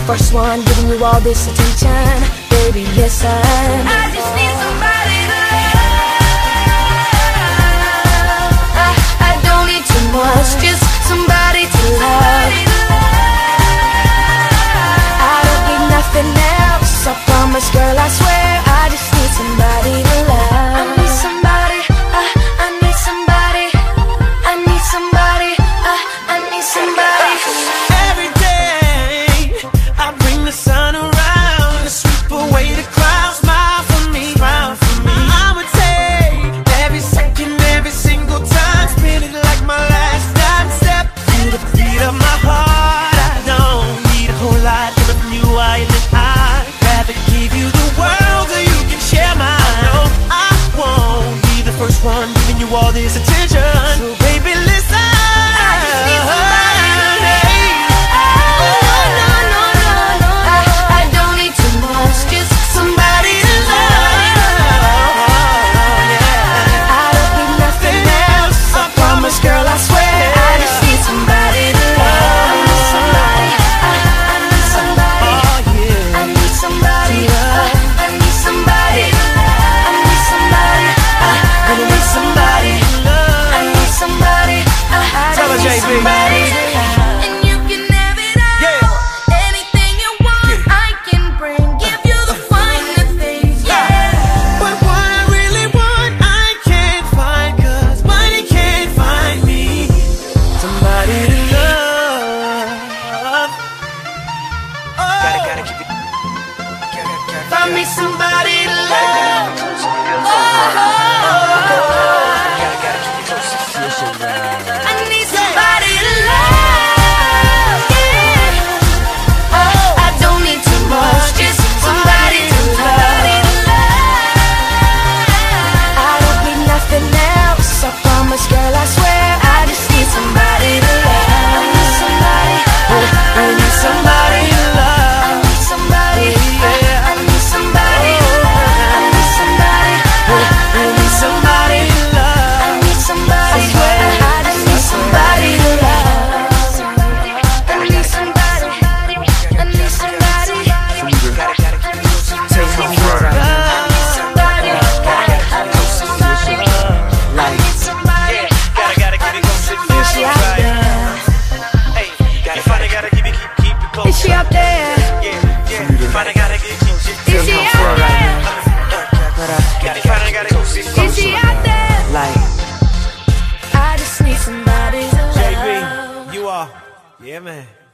first one giving you all this attention. Baby, listen, I just need somebody to love. I don't need too much, just somebody to love. I don't need nothing else, I promise, girl, I swear. I just need somebody to love. I need somebody, I need somebody, I need somebody, I need somebody. Every day I bring the sun around to sweep away the clouds. Smile for me, smile for me. I'ma take every second, every single time, spin it like my last time. Step to the beat of my heart. I don't need a whole lot coming from you, I and I'd rather give you the world so you can share mine. No, I won't be the first one giving you all this attention. So baby, listen, I just need somebody. I don't need too much, just somebody to love. I don't need nothing else, I promise, girl, I swear. I just need somebody to love. I need somebody, I need somebody, I need somebody, I need somebody, I need somebody, I need somebody, I need somebody, Tell her, JB. and you can have it all. Anything you want, I can bring. Give you the finer things, yeah. But what I really want, I can't find, 'cause money can't find me. Somebody to love. Oh, gotta keep it. Find me somebody to love. I need somebody to love, yeah. Oh, I don't need too much, just somebody to love. I don't need nothing else, I promise, girl, I swear. I just need somebody to love. I need somebody, I need somebody to love. I need somebody, I need somebody, I need somebody, I need somebody to love. I need somebody, I swear. I just need somebody to love. I need somebody, I need somebody, I need somebody. Gotta keep it close. Is she out there? Hey, you finally gotta keep it close. Is she up there? Yeah. You finally gotta keep it. Is she out there? You finally gotta go. Is she out there? I just need somebody to love. JB, you are. Yeah, man.